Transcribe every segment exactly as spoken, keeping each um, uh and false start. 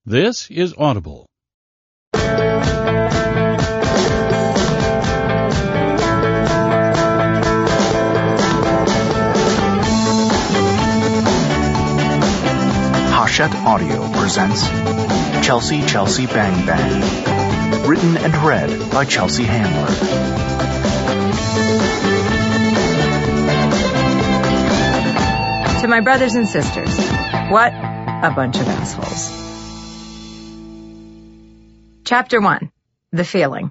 This is Audible. Hachette Audio presents Chelsea Chelsea Bang Bang. Written and read by Chelsea Handler. To my brothers and sisters, what a bunch of assholes. Chapter one. The Feeling.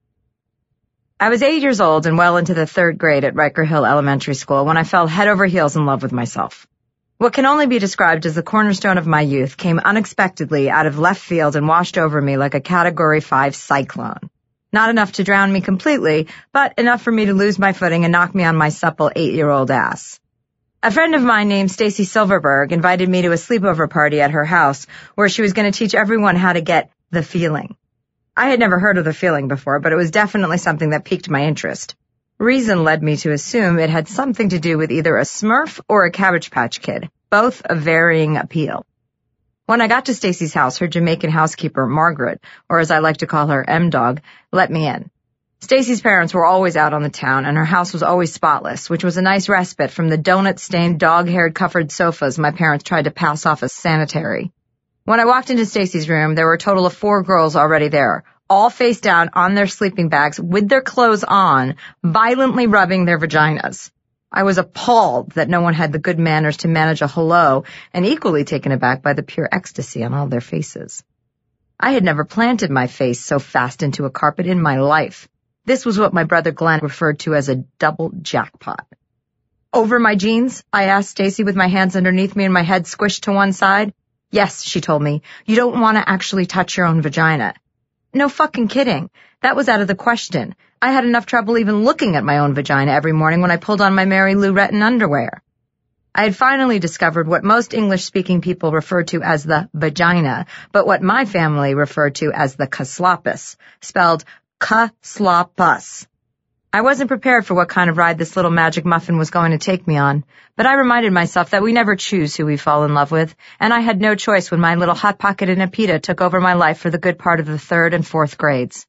I was eight years old and well into the third grade at Riker Hill Elementary School when I fell head over heels in love with myself. What can only be described as the cornerstone of my youth came unexpectedly out of left field and washed over me like a Category five cyclone. Not enough to drown me completely, but enough for me to lose my footing and knock me on my supple eight-year-old ass. A friend of mine named Stacy Silverberg invited me to a sleepover party at her house where she was going to teach everyone how to get the feeling. I had never heard of the feeling before, but it was definitely something that piqued my interest. Reason led me to assume it had something to do with either a Smurf or a Cabbage Patch Kid, both of varying appeal. When I got to Stacy's house, her Jamaican housekeeper, Margaret, or as I like to call her, M-Dog, let me in. Stacy's parents were always out on the town, and her house was always spotless, which was a nice respite from the donut-stained, dog-haired covered sofas my parents tried to pass off as sanitary. When I walked into Stacy's room, there were a total of four girls already there, all face down on their sleeping bags with their clothes on, violently rubbing their vaginas. I was appalled that no one had the good manners to manage a hello, and equally taken aback by the pure ecstasy on all their faces. I had never planted my face so fast into a carpet in my life. This was what my brother Glenn referred to as a double jackpot. Over my jeans? I asked Stacy with my hands underneath me and my head squished to one side. Yes, she told me. You don't want to actually touch your own vagina. No fucking kidding. That was out of the question. I had enough trouble even looking at my own vagina every morning when I pulled on my Mary Lou Retton underwear. I had finally discovered what most English-speaking people refer to as the vagina, but what my family referred to as the caslopus, spelled K-slop-us. I wasn't prepared for what kind of ride this little magic muffin was going to take me on, but I reminded myself that we never choose who we fall in love with, and I had no choice when my little hot-pocketed Nepeta took over my life for the good part of the third and fourth grades.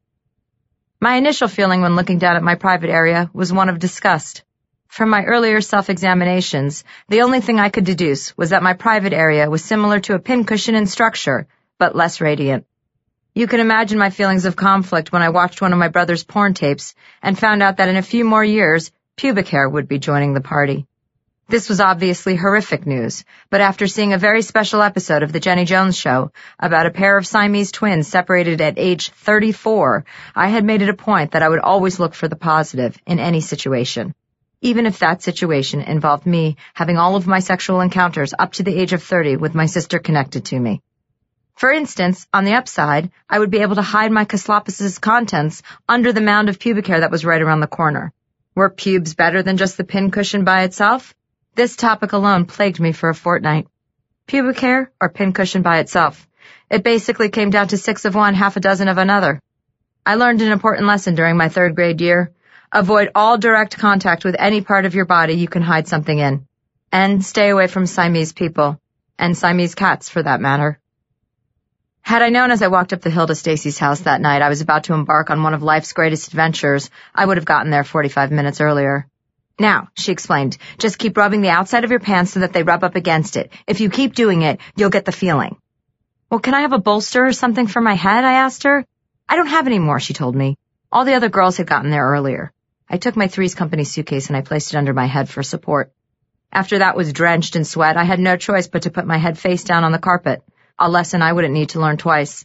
My initial feeling when looking down at my private area was one of disgust. From my earlier self-examinations, the only thing I could deduce was that my private area was similar to a pincushion in structure, but less radiant. You can imagine my feelings of conflict when I watched one of my brother's porn tapes and found out that in a few more years, pubic hair would be joining the party. This was obviously horrific news, but after seeing a very special episode of The Jenny Jones Show about a pair of Siamese twins separated at age thirty-four, I had made it a point that I would always look for the positive in any situation, even if that situation involved me having all of my sexual encounters up to the age of thirty with my sister connected to me. For instance, on the upside, I would be able to hide my caslopus's contents under the mound of pubic hair that was right around the corner. Were pubes better than just the pincushion by itself? This topic alone plagued me for a fortnight. Pubic hair or pincushion by itself? It basically came down to six of one, half a dozen of another. I learned an important lesson during my third grade year. Avoid all direct contact with any part of your body you can hide something in. And stay away from Siamese people. And Siamese cats, for that matter. Had I known as I walked up the hill to Stacy's house that night I was about to embark on one of life's greatest adventures, I would have gotten there forty-five minutes earlier. Now, she explained, just keep rubbing the outside of your pants so that they rub up against it. If you keep doing it, you'll get the feeling. Well, can I have a bolster or something for my head? I asked her. I don't have any more, she told me. All the other girls had gotten there earlier. I took my Three's Company suitcase and I placed it under my head for support. After that was drenched in sweat, I had no choice but to put my head face down on the carpet. A lesson I wouldn't need to learn twice.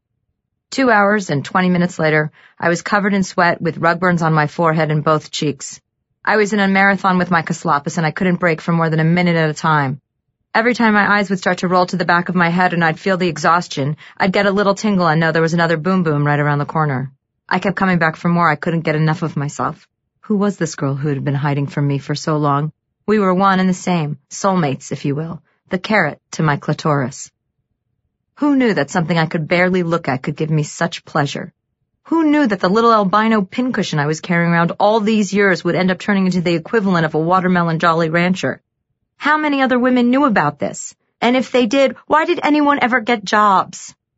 Two hours and twenty minutes later, I was covered in sweat with rug burns on my forehead and both cheeks. I was in a marathon with my caslopus and I couldn't break for more than a minute at a time. Every time my eyes would start to roll to the back of my head and I'd feel the exhaustion, I'd get a little tingle and know there was another boom boom right around the corner. I kept coming back for more. I couldn't get enough of myself. Who was this girl who had been hiding from me for so long? We were one and the same, soulmates, if you will, the carrot to my clitoris. Who knew that something I could barely look at could give me such pleasure? Who knew that the little albino pincushion I was carrying around all these years would end up turning into the equivalent of a watermelon Jolly Rancher? How many other women knew about this? And if they did, why did anyone ever get jobs?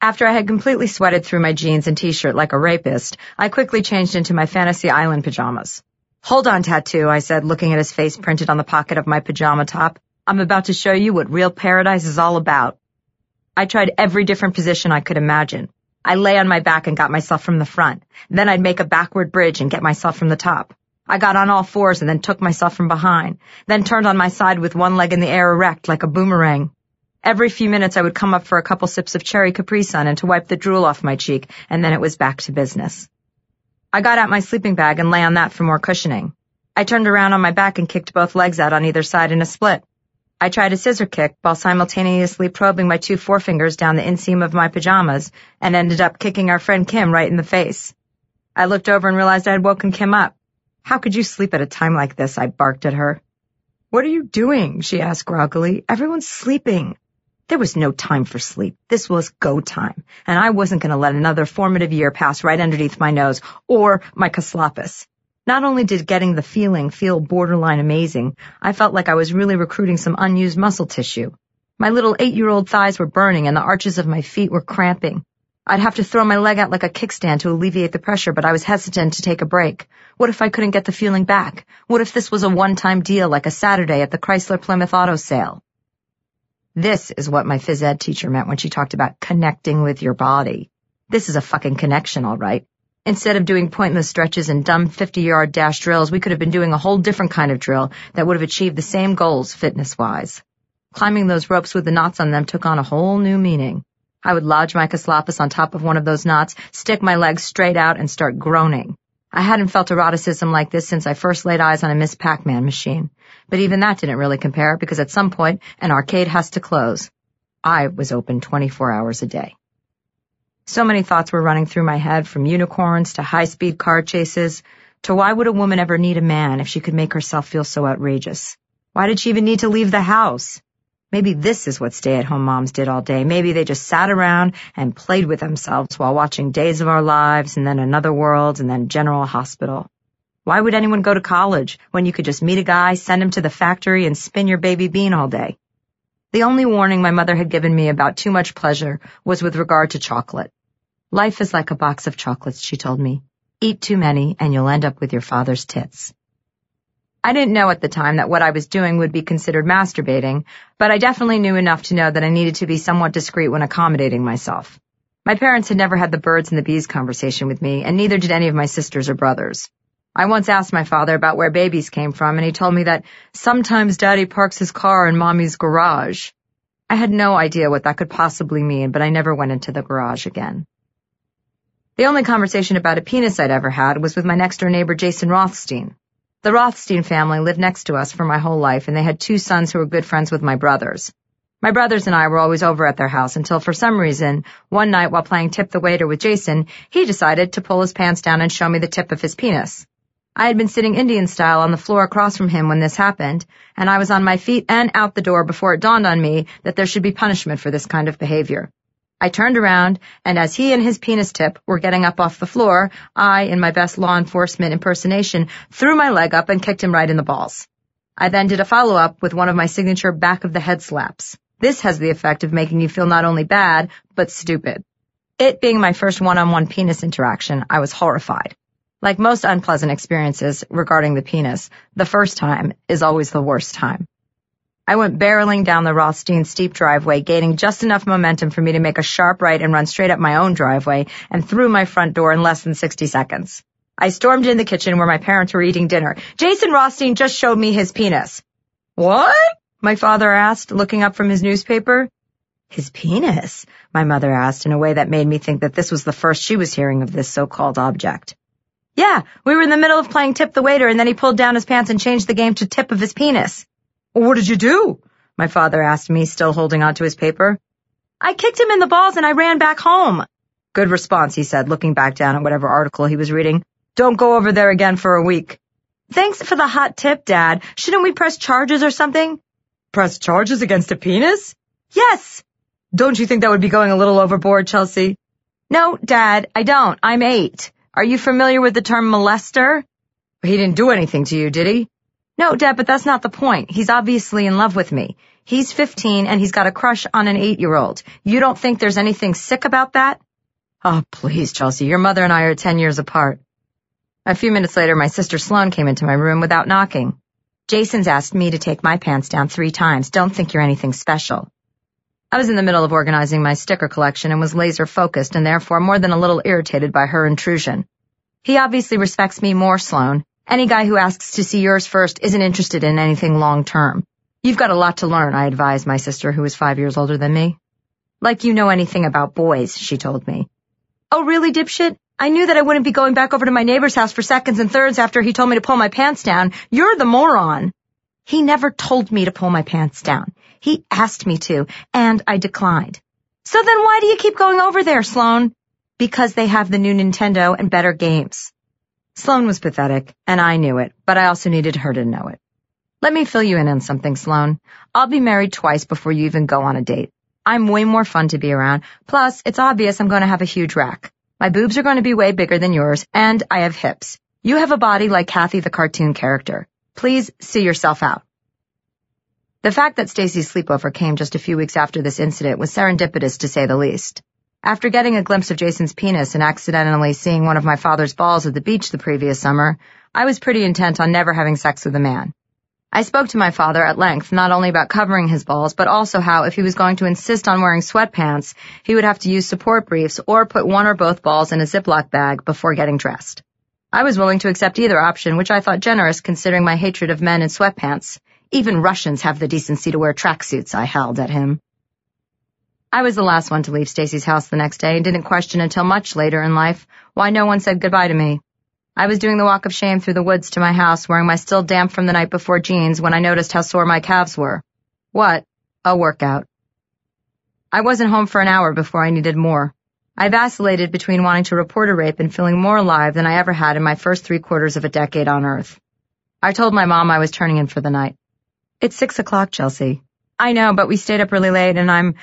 After I had completely sweated through my jeans and t-shirt like a rapist, I quickly changed into my Fantasy Island pajamas. "Hold on, Tattoo," I said, looking at his face printed on the pocket of my pajama top. "I'm about to show you what real paradise is all about." I tried every different position I could imagine. I lay on my back and got myself from the front. Then I'd make a backward bridge and get myself from the top. I got on all fours and then took myself from behind, then turned on my side with one leg in the air erect like a boomerang. Every few minutes I would come up for a couple sips of cherry Capri Sun and to wipe the drool off my cheek, and then it was back to business. I got out my sleeping bag and lay on that for more cushioning. I turned around on my back and kicked both legs out on either side in a split. I tried a scissor kick while simultaneously probing my two forefingers down the inseam of my pajamas and ended up kicking our friend Kim right in the face. I looked over and realized I had woken Kim up. "How could you sleep at a time like this?" I barked at her. "What are you doing?" she asked groggily. "Everyone's sleeping." There was no time for sleep. This was go time, and I wasn't going to let another formative year pass right underneath my nose or my Kaslopus. Not only did getting the feeling feel borderline amazing, I felt like I was really recruiting some unused muscle tissue. My little eight-year-old thighs were burning and the arches of my feet were cramping. I'd have to throw my leg out like a kickstand to alleviate the pressure, but I was hesitant to take a break. What if I couldn't get the feeling back? What if this was a one-time deal like a Saturday at the Chrysler Plymouth Auto Sale? This is what my phys ed teacher meant when she talked about connecting with your body. This is a fucking connection, all right. Instead of doing pointless stretches and dumb fifty-yard dash drills, we could have been doing a whole different kind of drill that would have achieved the same goals fitness-wise. Climbing those ropes with the knots on them took on a whole new meaning. I would lodge my Kaslopus on top of one of those knots, stick my legs straight out, and start groaning. I hadn't felt eroticism like this since I first laid eyes on a Miss Pac-Man machine. But even that didn't really compare, because at some point, an arcade has to close. I was open twenty-four hours a day. So many thoughts were running through my head, from unicorns to high-speed car chases, to why would a woman ever need a man if she could make herself feel so outrageous? Why did she even need to leave the house? Maybe this is what stay-at-home moms did all day. Maybe they just sat around and played with themselves while watching Days of Our Lives and then Another World and then General Hospital. Why would anyone go to college when you could just meet a guy, send him to the factory, and spin your baby bean all day? The only warning my mother had given me about too much pleasure was with regard to chocolate. Life is like a box of chocolates, she told me. Eat too many and you'll end up with your father's tits. I didn't know at the time that what I was doing would be considered masturbating, but I definitely knew enough to know that I needed to be somewhat discreet when accommodating myself. My parents had never had the birds and the bees conversation with me, and neither did any of my sisters or brothers. I once asked my father about where babies came from, and he told me that sometimes Daddy parks his car in Mommy's garage. I had no idea what that could possibly mean, but I never went into the garage again. The only conversation about a penis I'd ever had was with my next-door neighbor, Jason Rothstein. The Rothstein family lived next to us for my whole life, and they had two sons who were good friends with my brothers. My brothers and I were always over at their house until, for some reason, one night while playing Tip the Waiter with Jason, he decided to pull his pants down and show me the tip of his penis. I had been sitting Indian style on the floor across from him when this happened, and I was on my feet and out the door before it dawned on me that there should be punishment for this kind of behavior. I turned around, and as he and his penis tip were getting up off the floor, I, in my best law enforcement impersonation, threw my leg up and kicked him right in the balls. I then did a follow-up with one of my signature back-of-the-head slaps. This has the effect of making you feel not only bad, but stupid. It being my first one-on-one penis interaction, I was horrified. Like most unpleasant experiences regarding the penis, the first time is always the worst time. I went barreling down the Rothstein steep driveway, gaining just enough momentum for me to make a sharp right and run straight up my own driveway, and through my front door in less than sixty seconds. I stormed in the kitchen where my parents were eating dinner. Jason Rothstein just showed me his penis. What? My father asked, looking up from his newspaper. His penis? My mother asked in a way that made me think that this was the first she was hearing of this so-called object. Yeah, we were in the middle of playing Tip the Waiter, and then he pulled down his pants and changed the game to Tip of his penis. What did you do? My father asked me, still holding onto his paper. I kicked him in the balls and I ran back home. Good response, he said, looking back down at whatever article he was reading. Don't go over there again for a week. Thanks for the hot tip, Dad. Shouldn't we press charges or something? Press charges against a penis? Yes. Don't you think that would be going a little overboard, Chelsea? No, Dad, I don't. I'm eight. Are you familiar with the term molester? He didn't do anything to you, did he? No, Dad, but that's not the point. He's obviously in love with me. He's fifteen and he's got a crush on an eight-year-old. You don't think there's anything sick about that? Oh, please, Chelsea, your mother and I are ten years apart. A few minutes later, my sister Sloane came into my room without knocking. Jason's asked me to take my pants down three times. Don't think you're anything special. I was in the middle of organizing my sticker collection and was laser-focused and therefore more than a little irritated by her intrusion. He obviously respects me more, Sloane. Any guy who asks to see yours first isn't interested in anything long-term. You've got a lot to learn, I advised my sister, who was five years older than me. Like you know anything about boys, she told me. Oh, really, dipshit? I knew that I wouldn't be going back over to my neighbor's house for seconds and thirds after he told me to pull my pants down. You're the moron. He never told me to pull my pants down. He asked me to, and I declined. So then why do you keep going over there, Sloane? Because they have the new Nintendo and better games. Sloane was pathetic, and I knew it, but I also needed her to know it. Let me fill you in on something, Sloane. I'll be married twice before you even go on a date. I'm way more fun to be around. Plus, it's obvious I'm going to have a huge rack. My boobs are going to be way bigger than yours, and I have hips. You have a body like Kathy the cartoon character. Please see yourself out. The fact that Stacy's sleepover came just a few weeks after this incident was serendipitous to say the least. After getting a glimpse of Jason's penis and accidentally seeing one of my father's balls at the beach the previous summer, I was pretty intent on never having sex with a man. I spoke to my father at length not only about covering his balls, but also how if he was going to insist on wearing sweatpants, he would have to use support briefs or put one or both balls in a Ziploc bag before getting dressed. I was willing to accept either option, which I thought generous considering my hatred of men in sweatpants. Even Russians have the decency to wear tracksuits, I howled at him. I was the last one to leave Stacy's house the next day and didn't question until much later in life why no one said goodbye to me. I was doing the walk of shame through the woods to my house wearing my still damp from the night before jeans when I noticed how sore my calves were. What? A workout. I wasn't home for an hour before I needed more. I vacillated between wanting to report a rape and feeling more alive than I ever had in my first three quarters of a decade on Earth. I told my mom I was turning in for the night. It's six o'clock, Chelsea. I know, but we stayed up really late and I'm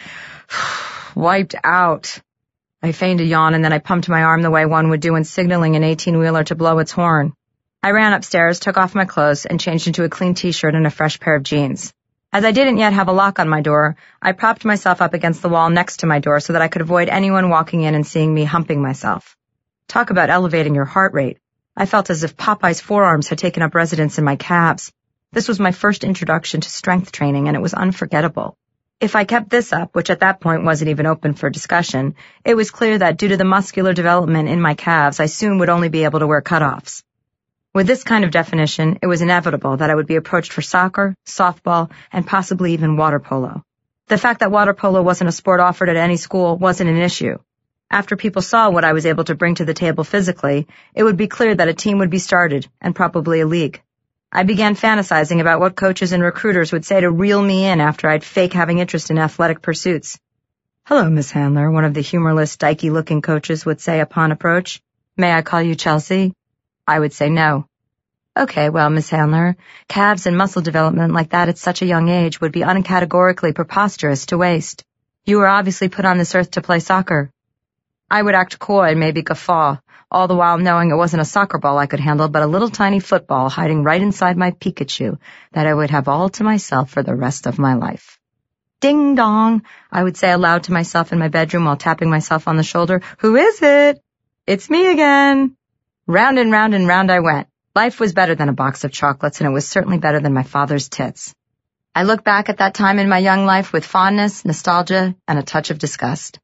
wiped out. I feigned a yawn and then I pumped my arm the way one would do when signaling an eighteen-wheeler to blow its horn. I ran upstairs, took off my clothes, and changed into a clean t-shirt and a fresh pair of jeans. As I didn't yet have a lock on my door, I propped myself up against the wall next to my door so that I could avoid anyone walking in and seeing me humping myself. Talk about elevating your heart rate. I felt as if Popeye's forearms had taken up residence in my calves. This was my first introduction to strength training, and it was unforgettable. If I kept this up, which at that point wasn't even open for discussion, it was clear that due to the muscular development in my calves, I soon would only be able to wear cutoffs. With this kind of definition, it was inevitable that I would be approached for soccer, softball, and possibly even water polo. The fact that water polo wasn't a sport offered at any school wasn't an issue. After people saw what I was able to bring to the table physically, it would be clear that a team would be started, and probably a league. I began fantasizing about what coaches and recruiters would say to reel me in after I'd fake having interest in athletic pursuits. "Hello, Miss Handler," one of the humorless, dykey-looking coaches would say upon approach. "May I call you Chelsea?" I would say no. "Okay, well, Miss Handler, calves and muscle development like that at such a young age would be uncategorically preposterous to waste. You were obviously put on this earth to play soccer." I would act coy and maybe guffaw, all the while knowing it wasn't a soccer ball I could handle, but a little tiny football hiding right inside my Pikachu that I would have all to myself for the rest of my life. "Ding dong," I would say aloud to myself in my bedroom while tapping myself on the shoulder. "Who is it?" "It's me again." Round and round and round I went. Life was better than a box of chocolates, and it was certainly better than my father's tits. I look back at that time in my young life with fondness, nostalgia, and a touch of disgust.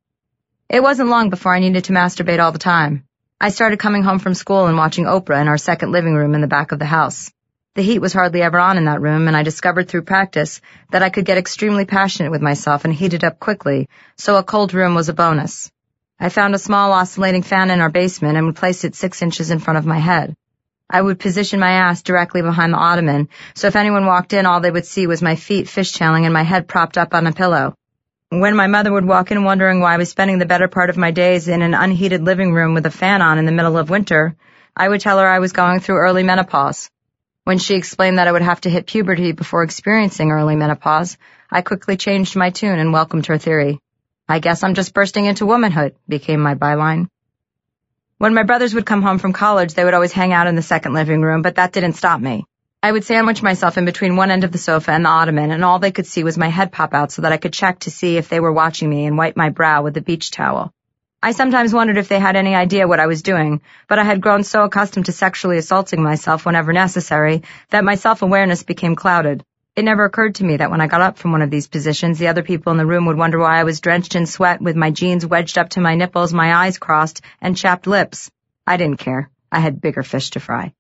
It wasn't long before I needed to masturbate all the time. I started coming home from school and watching Oprah in our second living room in the back of the house. The heat was hardly ever on in that room, and I discovered through practice that I could get extremely passionate with myself and heat it up quickly, so a cold room was a bonus. I found a small oscillating fan in our basement and would place it six inches in front of my head. I would position my ass directly behind the ottoman, so if anyone walked in, all they would see was my feet fishtailing and my head propped up on a pillow. When my mother would walk in wondering why I was spending the better part of my days in an unheated living room with a fan on in the middle of winter, I would tell her I was going through early menopause. When she explained that I would have to hit puberty before experiencing early menopause, I quickly changed my tune and welcomed her theory. "I guess I'm just bursting into womanhood," became my byline. When my brothers would come home from college, they would always hang out in the second living room, but that didn't stop me. I would sandwich myself in between one end of the sofa and the ottoman, and all they could see was my head pop out so that I could check to see if they were watching me and wipe my brow with a beach towel. I sometimes wondered if they had any idea what I was doing, but I had grown so accustomed to sexually assaulting myself whenever necessary that my self-awareness became clouded. It never occurred to me that when I got up from one of these positions, the other people in the room would wonder why I was drenched in sweat with my jeans wedged up to my nipples, my eyes crossed, and chapped lips. I didn't care. I had bigger fish to fry.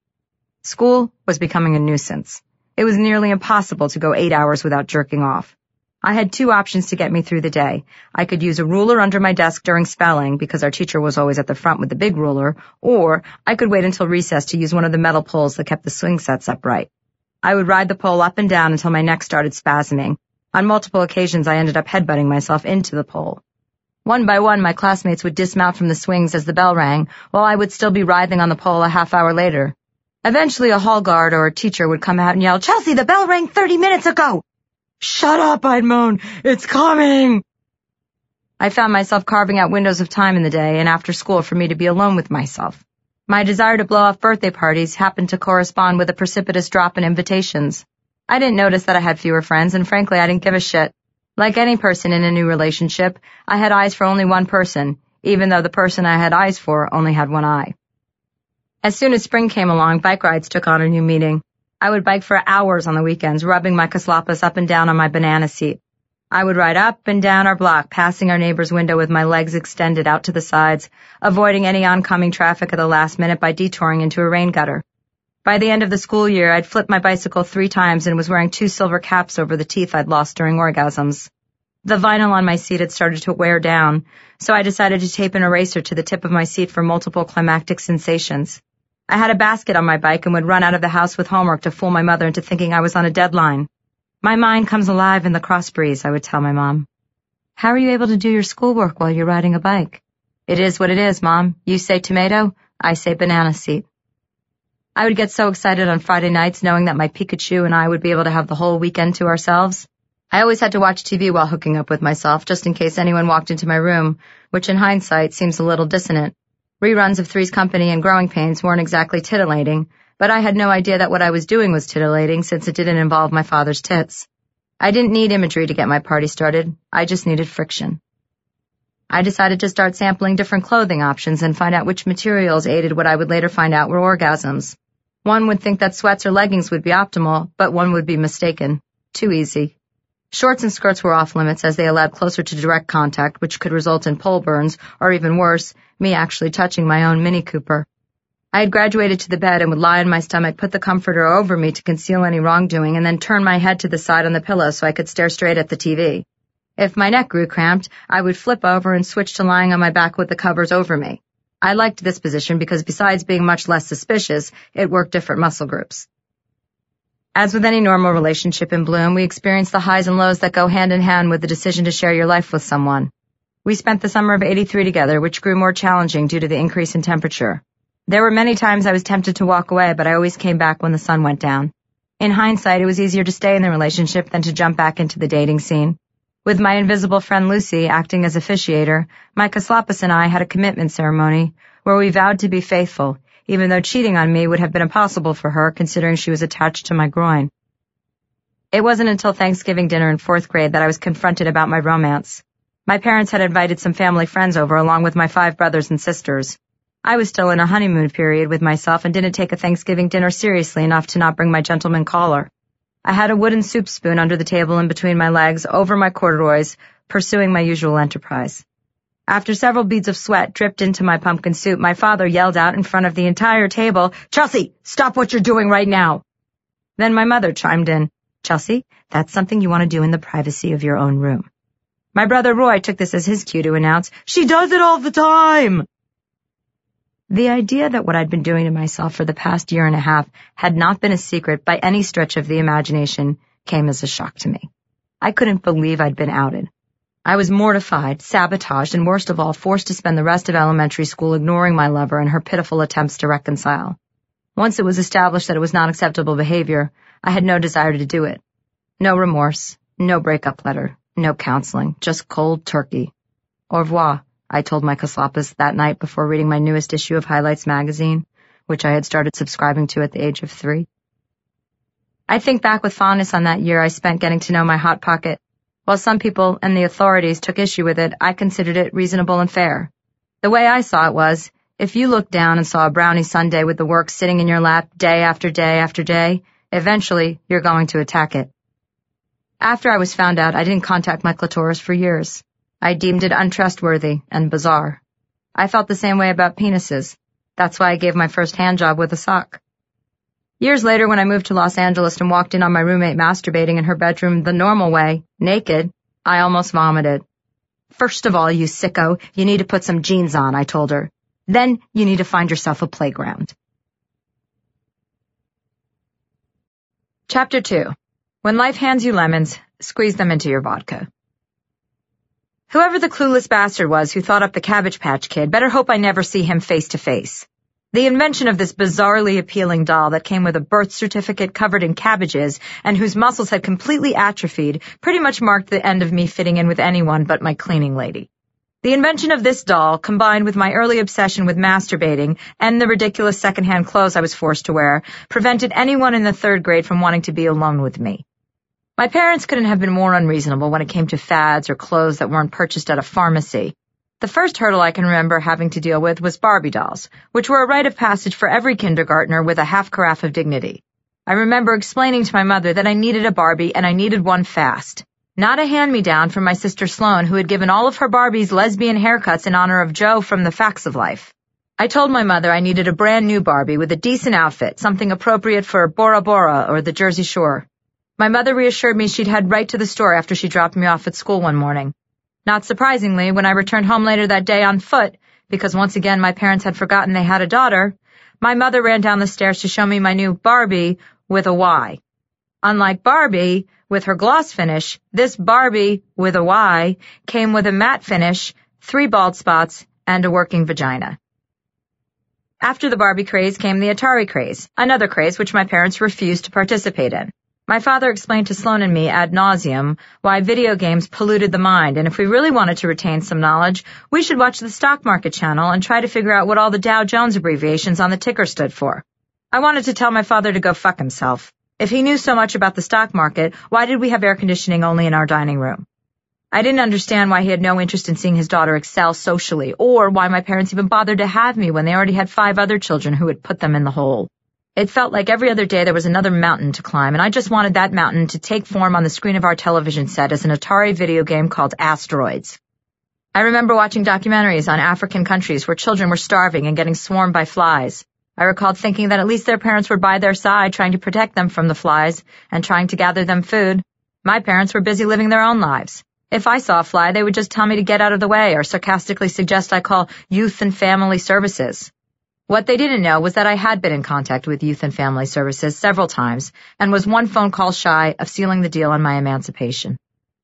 School was becoming a nuisance. It was nearly impossible to go eight hours without jerking off. I had two options to get me through the day. I could use a ruler under my desk during spelling, because our teacher was always at the front with the big ruler, or I could wait until recess to use one of the metal poles that kept the swing sets upright. I would ride the pole up and down until my neck started spasming. On multiple occasions, I ended up headbutting myself into the pole. One by one, my classmates would dismount from the swings as the bell rang, while I would still be writhing on the pole a half hour later. Eventually, a hall guard or a teacher would come out and yell, "Chelsea, the bell rang thirty minutes ago!" "Shut up," I'd moan. "It's coming!" I found myself carving out windows of time in the day and after school for me to be alone with myself. My desire to blow off birthday parties happened to correspond with a precipitous drop in invitations. I didn't notice that I had fewer friends, and frankly, I didn't give a shit. Like any person in a new relationship, I had eyes for only one person, even though the person I had eyes for only had one eye. As soon as spring came along, bike rides took on a new meaning. I would bike for hours on the weekends, rubbing my kaslapas up and down on my banana seat. I would ride up and down our block, passing our neighbor's window with my legs extended out to the sides, avoiding any oncoming traffic at the last minute by detouring into a rain gutter. By the end of the school year, I'd flipped my bicycle three times and was wearing two silver caps over the teeth I'd lost during orgasms. The vinyl on my seat had started to wear down, so I decided to tape an eraser to the tip of my seat for multiple climactic sensations. I had a basket on my bike and would run out of the house with homework to fool my mother into thinking I was on a deadline. "My mind comes alive in the cross breeze," I would tell my mom. "How are you able to do your schoolwork while you're riding a bike?" "It is what it is, Mom. You say tomato, I say banana seat." I would get so excited on Friday nights knowing that my Pikachu and I would be able to have the whole weekend to ourselves. I always had to watch T V while hooking up with myself, just in case anyone walked into my room, which in hindsight seems a little dissonant. Reruns of Three's Company and Growing Pains weren't exactly titillating, but I had no idea that what I was doing was titillating since it didn't involve my father's tits. I didn't need imagery to get my party started. I just needed friction. I decided to start sampling different clothing options and find out which materials aided what I would later find out were orgasms. One would think that sweats or leggings would be optimal, but one would be mistaken. Too easy. Shorts and skirts were off limits as they allowed closer to direct contact, which could result in pole burns, or even worse, me actually touching my own Mini Cooper. I had graduated to the bed and would lie on my stomach, put the comforter over me to conceal any wrongdoing, and then turn my head to the side on the pillow so I could stare straight at the T V. If my neck grew cramped, I would flip over and switch to lying on my back with the covers over me. I liked this position because besides being much less suspicious, it worked different muscle groups. As with any normal relationship in bloom, we experience the highs and lows that go hand in hand with the decision to share your life with someone. We spent the summer of eighty-three together, which grew more challenging due to the increase in temperature. There were many times I was tempted to walk away, but I always came back when the sun went down. In hindsight, it was easier to stay in the relationship than to jump back into the dating scene. With my invisible friend Lucy acting as officiator, my Kaslapas and I had a commitment ceremony where we vowed to be faithful, even though cheating on me would have been impossible for her considering she was attached to my groin. It wasn't until Thanksgiving dinner in fourth grade that I was confronted about my romance. My parents had invited some family friends over along with my five brothers and sisters. I was still in a honeymoon period with myself and didn't take a Thanksgiving dinner seriously enough to not bring my gentleman caller. I had a wooden soup spoon under the table in between my legs, over my corduroys, pursuing my usual enterprise. After several beads of sweat dripped into my pumpkin soup, my father yelled out in front of the entire table, "Chelsea, stop what you're doing right now!" Then my mother chimed in, "Chelsea, that's something you want to do in the privacy of your own room." My brother Roy took this as his cue to announce, "She does it all the time!" The idea that what I'd been doing to myself for the past year and a half had not been a secret by any stretch of the imagination came as a shock to me. I couldn't believe I'd been outed. I was mortified, sabotaged, and worst of all, forced to spend the rest of elementary school ignoring my lover and her pitiful attempts to reconcile. Once it was established that it was not acceptable behavior, I had no desire to do it. No remorse, no breakup letter, no counseling, just cold turkey. Au revoir, I told my Kaslapas that night before reading my newest issue of Highlights magazine, which I had started subscribing to at the age of three. I think back with fondness on that year I spent getting to know my Hot Pocket. While some people and the authorities took issue with it, I considered it reasonable and fair. The way I saw it was, if you looked down and saw a brownie sundae with the work sitting in your lap day after day after day, eventually you're going to attack it. After I was found out, I didn't contact my clitoris for years. I deemed it untrustworthy and bizarre. I felt the same way about penises. That's why I gave my first hand job with a sock. Years later, when I moved to Los Angeles and walked in on my roommate masturbating in her bedroom the normal way, naked, I almost vomited. First of all, you sicko, you need to put some jeans on, I told her. Then you need to find yourself a playground. Chapter two. When life hands you lemons, squeeze them into your vodka. Whoever the clueless bastard was who thought up the Cabbage Patch Kid, better hope I never see him face to face. The invention of this bizarrely appealing doll that came with a birth certificate covered in cabbages and whose muscles had completely atrophied pretty much marked the end of me fitting in with anyone but my cleaning lady. The invention of this doll, combined with my early obsession with masturbating and the ridiculous secondhand clothes I was forced to wear, prevented anyone in the third grade from wanting to be alone with me. My parents couldn't have been more unreasonable when it came to fads or clothes that weren't purchased at a pharmacy. The first hurdle I can remember having to deal with was Barbie dolls, which were a rite of passage for every kindergartner with a half carafe of dignity. I remember explaining to my mother that I needed a Barbie and I needed one fast. Not a hand-me-down from my sister Sloane, who had given all of her Barbies lesbian haircuts in honor of Joe from The Facts of Life. I told my mother I needed a brand new Barbie with a decent outfit, something appropriate for Bora Bora or the Jersey Shore. My mother reassured me she'd head right to the store after she dropped me off at school one morning. Not surprisingly, when I returned home later that day on foot, because once again my parents had forgotten they had a daughter, my mother ran down the stairs to show me my new Barbie with a Y. Unlike Barbie, with her gloss finish, this Barbie with a Y came with a matte finish, three bald spots, and a working vagina. After the Barbie craze came the Atari craze, another craze which my parents refused to participate in. My father explained to Sloane and me ad nauseum why video games polluted the mind, and if we really wanted to retain some knowledge, we should watch the stock market channel and try to figure out what all the Dow Jones abbreviations on the ticker stood for. I wanted to tell my father to go fuck himself. If he knew so much about the stock market, why did we have air conditioning only in our dining room? I didn't understand why he had no interest in seeing his daughter excel socially, or why my parents even bothered to have me when they already had five other children who had put them in the hole. It felt like every other day there was another mountain to climb, and I just wanted that mountain to take form on the screen of our television set as an Atari video game called Asteroids. I remember watching documentaries on African countries where children were starving and getting swarmed by flies. I recalled thinking that at least their parents were by their side trying to protect them from the flies and trying to gather them food. My parents were busy living their own lives. If I saw a fly, they would just tell me to get out of the way or sarcastically suggest I call Youth and Family Services. What they didn't know was that I had been in contact with Youth and Family Services several times and was one phone call shy of sealing the deal on my emancipation.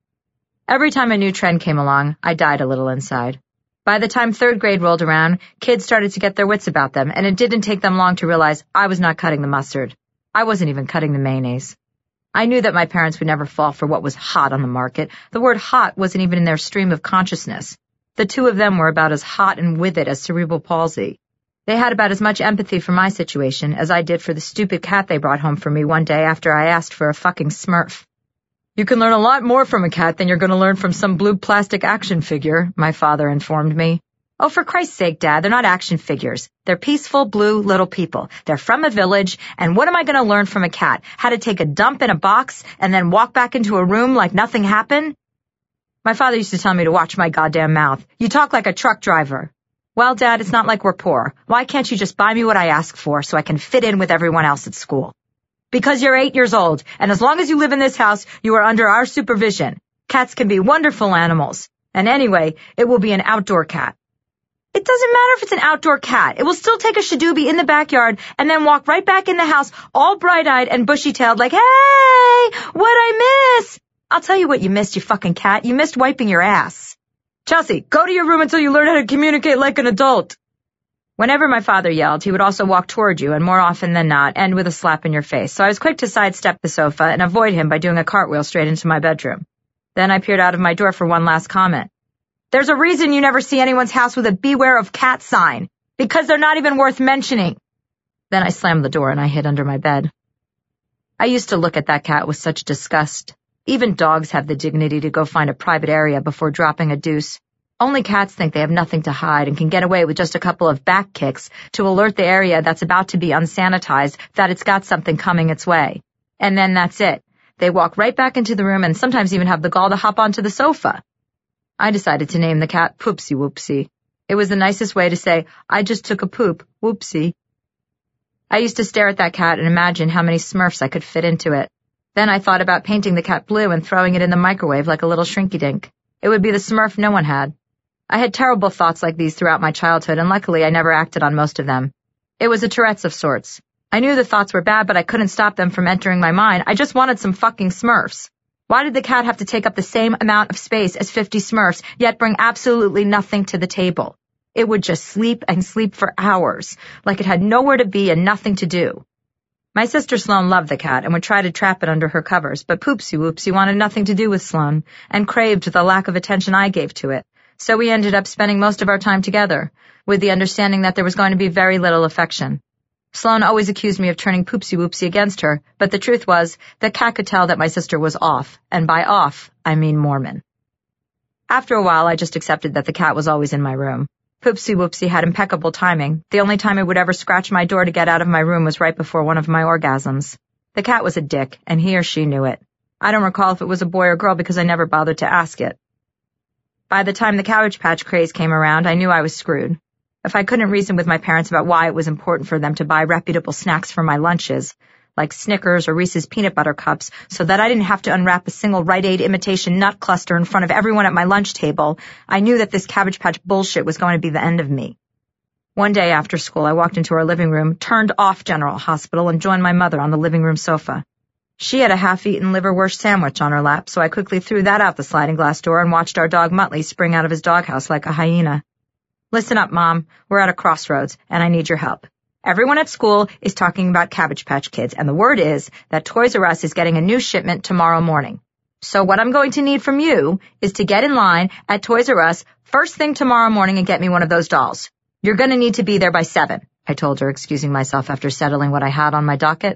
Every time a new trend came along, I died a little inside. By the time third grade rolled around, kids started to get their wits about them, and it didn't take them long to realize I was not cutting the mustard. I wasn't even cutting the mayonnaise. I knew that my parents would never fall for what was hot on the market. The word hot wasn't even in their stream of consciousness. The two of them were about as hot and with it as cerebral palsy. They had about as much empathy for my situation as I did for the stupid cat they brought home for me one day after I asked for a fucking Smurf. You can learn a lot more from a cat than you're going to learn from some blue plastic action figure, my father informed me. Oh, for Christ's sake, Dad, they're not action figures. They're peaceful, blue, little people. They're from a village, and what am I going to learn from a cat? How to take a dump in a box and then walk back into a room like nothing happened? My father used to tell me to watch my goddamn mouth. You talk like a truck driver. Well, Dad, it's not like we're poor. Why can't you just buy me what I ask for so I can fit in with everyone else at school? Because you're eight years old, and as long as you live in this house, you are under our supervision. Cats can be wonderful animals. And anyway, it will be an outdoor cat. It doesn't matter if it's an outdoor cat. It will still take a shadooby in the backyard and then walk right back in the house all bright-eyed and bushy-tailed like, hey, what'd I miss? I'll tell you what you missed, you fucking cat. You missed wiping your ass. Chelsea, go to your room until you learn how to communicate like an adult. Whenever my father yelled, he would also walk toward you, and more often than not, end with a slap in your face. So I was quick to sidestep the sofa and avoid him by doing a cartwheel straight into my bedroom. Then I peered out of my door for one last comment. There's a reason you never see anyone's house with a beware of cat sign. Because they're not even worth mentioning. Then I slammed the door and I hid under my bed. I used to look at that cat with such disgust. Even dogs have the dignity to go find a private area before dropping a deuce. Only cats think they have nothing to hide and can get away with just a couple of back kicks to alert the area that's about to be unsanitized that it's got something coming its way. And then that's it. They walk right back into the room and sometimes even have the gall to hop onto the sofa. I decided to name the cat Poopsie Whoopsie. It was the nicest way to say, I just took a poop, whoopsie. I used to stare at that cat and imagine how many Smurfs I could fit into it. Then I thought about painting the cat blue and throwing it in the microwave like a little shrinky-dink. It would be the Smurf no one had. I had terrible thoughts like these throughout my childhood, and luckily I never acted on most of them. It was a Tourette's of sorts. I knew the thoughts were bad, but I couldn't stop them from entering my mind. I just wanted some fucking Smurfs. Why did the cat have to take up the same amount of space as fifty Smurfs, yet bring absolutely nothing to the table? It would just sleep and sleep for hours, like it had nowhere to be and nothing to do. My sister Sloane loved the cat and would try to trap it under her covers, but Poopsie Whoopsie wanted nothing to do with Sloane and craved the lack of attention I gave to it. So we ended up spending most of our time together, with the understanding that there was going to be very little affection. Sloane always accused me of turning Poopsie Whoopsie against her, but the truth was, the cat could tell that my sister was off, and by off, I mean Mormon. After a while, I just accepted that the cat was always in my room. Poopsie Whoopsie had impeccable timing. The only time it would ever scratch my door to get out of my room was right before one of my orgasms. The cat was a dick, and he or she knew it. I don't recall if it was a boy or girl because I never bothered to ask it. By the time the Cabbage Patch craze came around, I knew I was screwed. If I couldn't reason with my parents about why it was important for them to buy reputable snacks for my lunches, like Snickers or Reese's peanut butter cups, so that I didn't have to unwrap a single Rite Aid imitation nut cluster in front of everyone at my lunch table, I knew that this Cabbage Patch bullshit was going to be the end of me. One day after school, I walked into our living room, turned off General Hospital, and joined my mother on the living room sofa. She had a half-eaten liverwurst sandwich on her lap, so I quickly threw that out the sliding glass door and watched our dog Muttley spring out of his doghouse like a hyena. Listen up, Mom. We're at a crossroads, and I need your help. Everyone at school is talking about Cabbage Patch Kids, and the word is that Toys R Us is getting a new shipment tomorrow morning. So what I'm going to need from you is to get in line at Toys R Us first thing tomorrow morning and get me one of those dolls. You're going to need to be there by seven, I told her, excusing myself after settling what I had on my docket.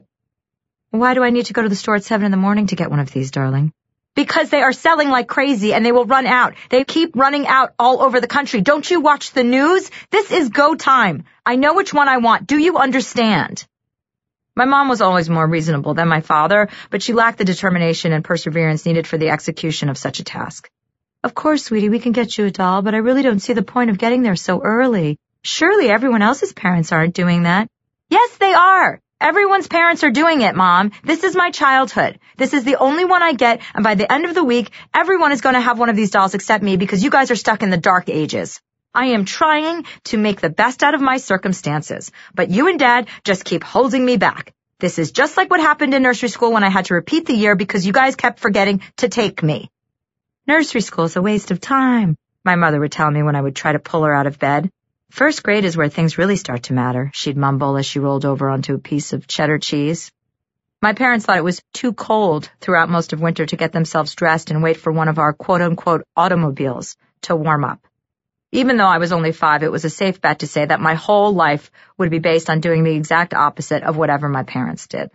Why do I need to go to the store at seven in the morning to get one of these, darling? Because they are selling like crazy and they will run out. They keep running out all over the country. Don't you watch the news? This is go time. I know which one I want. Do you understand? My mom was always more reasonable than my father, but she lacked the determination and perseverance needed for the execution of such a task. Of course, sweetie, we can get you a doll, but I really don't see the point of getting there so early. Surely everyone else's parents aren't doing that. Yes, they are. Everyone's parents are doing it, Mom. This is my childhood. This is the only one I get, and by the end of the week, everyone is going to have one of these dolls except me because you guys are stuck in the dark ages. I am trying to make the best out of my circumstances, but you and Dad just keep holding me back. This is just like what happened in nursery school when I had to repeat the year because you guys kept forgetting to take me. Nursery school is a waste of time, my mother would tell me when I would try to pull her out of bed. First grade is where things really start to matter, she'd mumble as she rolled over onto a piece of cheddar cheese. My parents thought it was too cold throughout most of winter to get themselves dressed and wait for one of our quote-unquote automobiles to warm up. Even though I was only five, it was a safe bet to say that my whole life would be based on doing the exact opposite of whatever my parents did.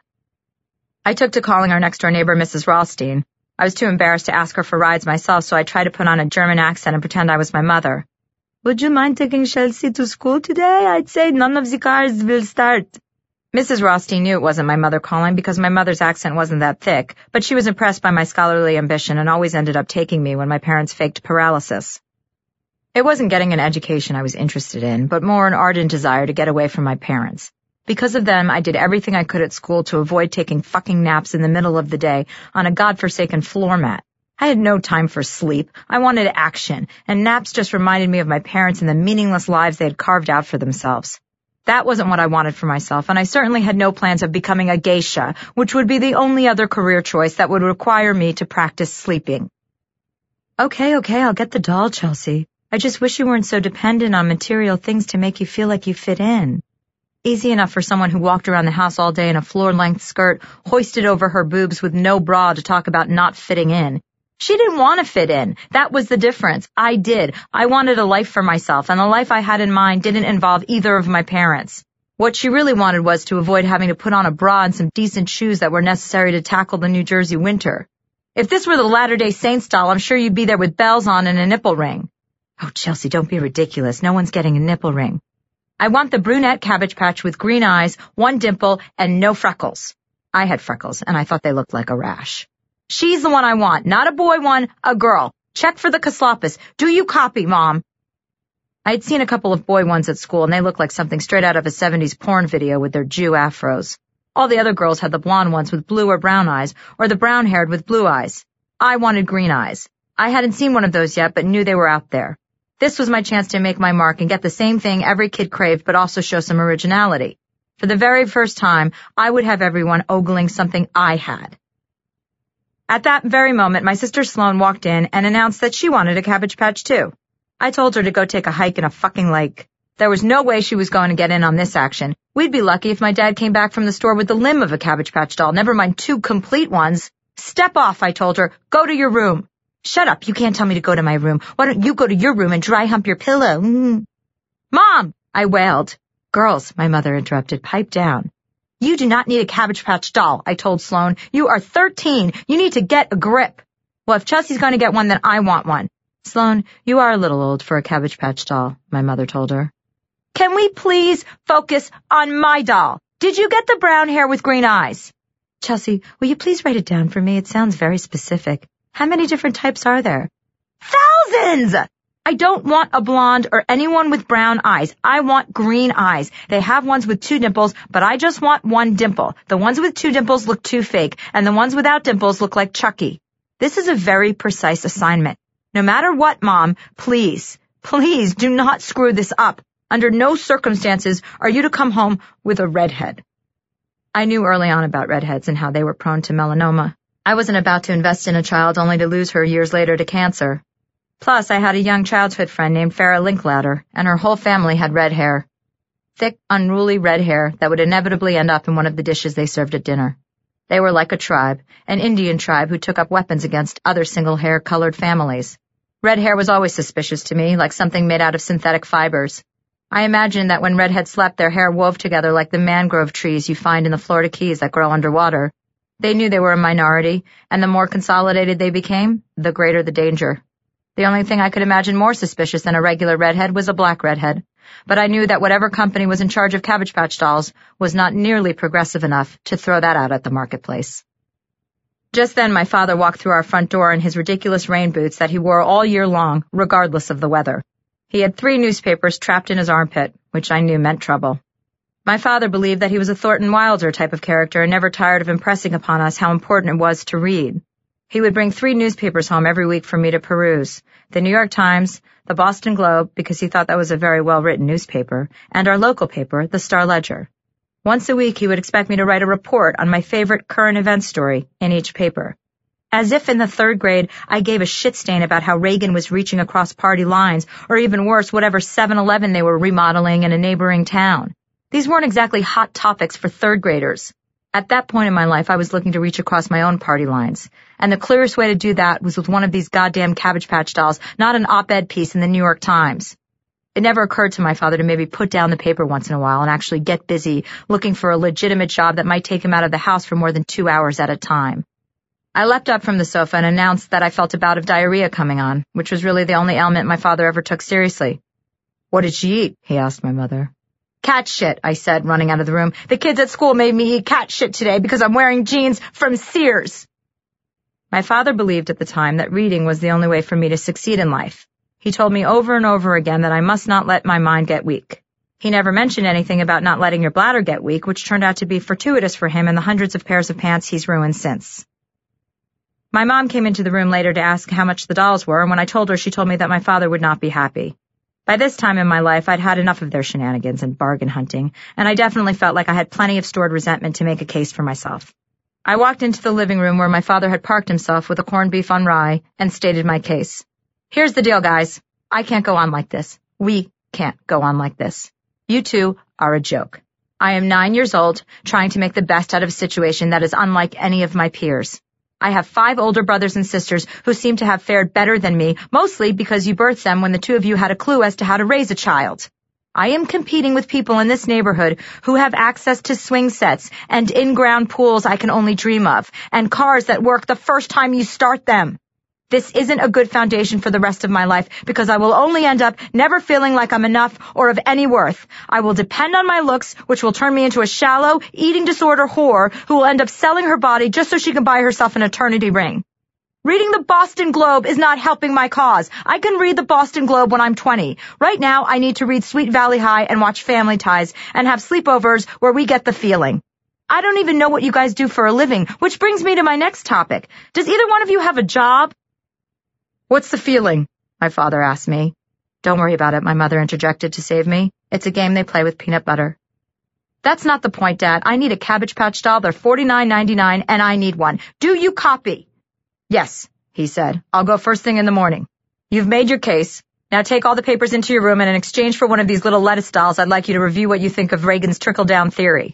I took to calling our next-door neighbor Missus Rothstein. I was too embarrassed to ask her for rides myself, so I tried to put on a German accent and pretend I was my mother. Would you mind taking Chelsea to school today? I'd say none of the cars will start. Missus Rothstein knew it wasn't my mother calling because my mother's accent wasn't that thick, but she was impressed by my scholarly ambition and always ended up taking me when my parents faked paralysis. It wasn't getting an education I was interested in, but more an ardent desire to get away from my parents. Because of them, I did everything I could at school to avoid taking fucking naps in the middle of the day on a godforsaken floor mat. I had no time for sleep. I wanted action, and naps just reminded me of my parents and the meaningless lives they had carved out for themselves. That wasn't what I wanted for myself, and I certainly had no plans of becoming a geisha, which would be the only other career choice that would require me to practice sleeping. Okay, okay, I'll get the doll, Chelsea. I just wish you weren't so dependent on material things to make you feel like you fit in. Easy enough for someone who walked around the house all day in a floor-length skirt, hoisted over her boobs with no bra to talk about not fitting in. She didn't want to fit in. That was the difference. I did. I wanted a life for myself, and the life I had in mind didn't involve either of my parents. What she really wanted was to avoid having to put on a bra and some decent shoes that were necessary to tackle the New Jersey winter. If this were the Latter-day Saints doll, I'm sure you'd be there with bells on and a nipple ring. Oh, Chelsea, don't be ridiculous. No one's getting a nipple ring. I want the brunette Cabbage Patch with green eyes, one dimple, and no freckles. I had freckles, and I thought they looked like a rash. She's the one I want, not a boy one, a girl. Check for the Kasloppus. Do you copy, Mom? I had seen a couple of boy ones at school, and they looked like something straight out of a seventies porn video with their Jew afros. All the other girls had the blonde ones with blue or brown eyes, or the brown-haired with blue eyes. I wanted green eyes. I hadn't seen one of those yet, but knew they were out there. This was my chance to make my mark and get the same thing every kid craved, but also show some originality. For the very first time, I would have everyone ogling something I had. At that very moment, my sister Sloane walked in and announced that she wanted a Cabbage Patch too. I told her to go take a hike in a fucking lake. There was no way she was going to get in on this action. We'd be lucky if my dad came back from the store with the limb of a Cabbage Patch doll, never mind two complete ones. Step off, I told her. Go to your room. Shut up, you can't tell me to go to my room. Why don't you go to your room and dry hump your pillow? Mm. Mom, I wailed. Girls, my mother interrupted, pipe down. You do not need a Cabbage Patch doll, I told Sloane. You are thirteen. You need to get a grip. Well, if Chelsea's going to get one, then I want one. Sloane, you are a little old for a Cabbage Patch doll, my mother told her. Can we please focus on my doll? Did you get the brown hair with green eyes? Chelsea, will you please write it down for me? It sounds very specific. How many different types are there? Thousands! I don't want a blonde or anyone with brown eyes. I want green eyes. They have ones with two dimples, but I just want one dimple. The ones with two dimples look too fake, and the ones without dimples look like Chucky. This is a very precise assignment. No matter what, Mom, please, please do not screw this up. Under no circumstances are you to come home with a redhead. I knew early on about redheads and how they were prone to melanoma. I wasn't about to invest in a child only to lose her years later to cancer. Plus, I had a young childhood friend named Farrah Linklater, and her whole family had red hair. Thick, unruly red hair that would inevitably end up in one of the dishes they served at dinner. They were like a tribe, an Indian tribe who took up weapons against other single-hair-colored families. Red hair was always suspicious to me, like something made out of synthetic fibers. I imagined that when redheads slept, their hair wove together like the mangrove trees you find in the Florida Keys that grow underwater. They knew they were a minority, and the more consolidated they became, the greater the danger. The only thing I could imagine more suspicious than a regular redhead was a black redhead, but I knew that whatever company was in charge of Cabbage Patch dolls was not nearly progressive enough to throw that out at the marketplace. Just then my father walked through our front door in his ridiculous rain boots that he wore all year long, regardless of the weather. He had three newspapers trapped in his armpit, which I knew meant trouble. My father believed that he was a Thornton Wilder type of character and never tired of impressing upon us how important it was to read. He would bring three newspapers home every week for me to peruse. The New York Times, the Boston Globe, because he thought that was a very well-written newspaper, and our local paper, the Star-Ledger. Once a week he would expect me to write a report on my favorite current event story in each paper. As if in the third grade I gave a shit stain about how Reagan was reaching across party lines, or even worse, whatever seven eleven they were remodeling in a neighboring town. These weren't exactly hot topics for third graders. At that point in my life, I was looking to reach across my own party lines, and the clearest way to do that was with one of these goddamn Cabbage Patch dolls, not an op-ed piece in the New York Times. It never occurred to my father to maybe put down the paper once in a while and actually get busy looking for a legitimate job that might take him out of the house for more than two hours at a time. I leapt up from the sofa and announced that I felt a bout of diarrhea coming on, which was really the only ailment my father ever took seriously. What did she eat? He asked my mother. Cat shit, I said, running out of the room. The kids at school made me eat cat shit today because I'm wearing jeans from Sears. My father believed at the time that reading was the only way for me to succeed in life. He told me over and over again that I must not let my mind get weak. He never mentioned anything about not letting your bladder get weak, which turned out to be fortuitous for him and the hundreds of pairs of pants he's ruined since. My mom came into the room later to ask how much the dolls were, and when I told her, she told me that my father would not be happy. By this time in my life, I'd had enough of their shenanigans and bargain hunting, and I definitely felt like I had plenty of stored resentment to make a case for myself. I walked into the living room where my father had parked himself with a corned beef on rye and stated my case. Here's the deal, guys. I can't go on like this. We can't go on like this. You two are a joke. I am nine years old, trying to make the best out of a situation that is unlike any of my peers. I have five older brothers and sisters who seem to have fared better than me, mostly because you birthed them when the two of you had a clue as to how to raise a child. I am competing with people in this neighborhood who have access to swing sets and in-ground pools I can only dream of, and cars that work the first time you start them. This isn't a good foundation for the rest of my life because I will only end up never feeling like I'm enough or of any worth. I will depend on my looks, which will turn me into a shallow, eating disorder whore who will end up selling her body just so she can buy herself an eternity ring. Reading the Boston Globe is not helping my cause. I can read the Boston Globe when I'm twenty. Right now, I need to read Sweet Valley High and watch Family Ties and have sleepovers where we get the feeling. I don't even know what you guys do for a living, which brings me to my next topic. Does either one of you have a job? What's the feeling? My father asked me. Don't worry about it, my mother interjected to save me. It's a game they play with peanut butter. That's not the point, Dad. I need a Cabbage Patch doll. They're forty-nine ninety-nine, and I need one. Do you copy? Yes, he said. I'll go first thing in the morning. You've made your case. Now take all the papers into your room, and in exchange for one of these little lettuce dolls, I'd like you to review what you think of Reagan's trickle-down theory.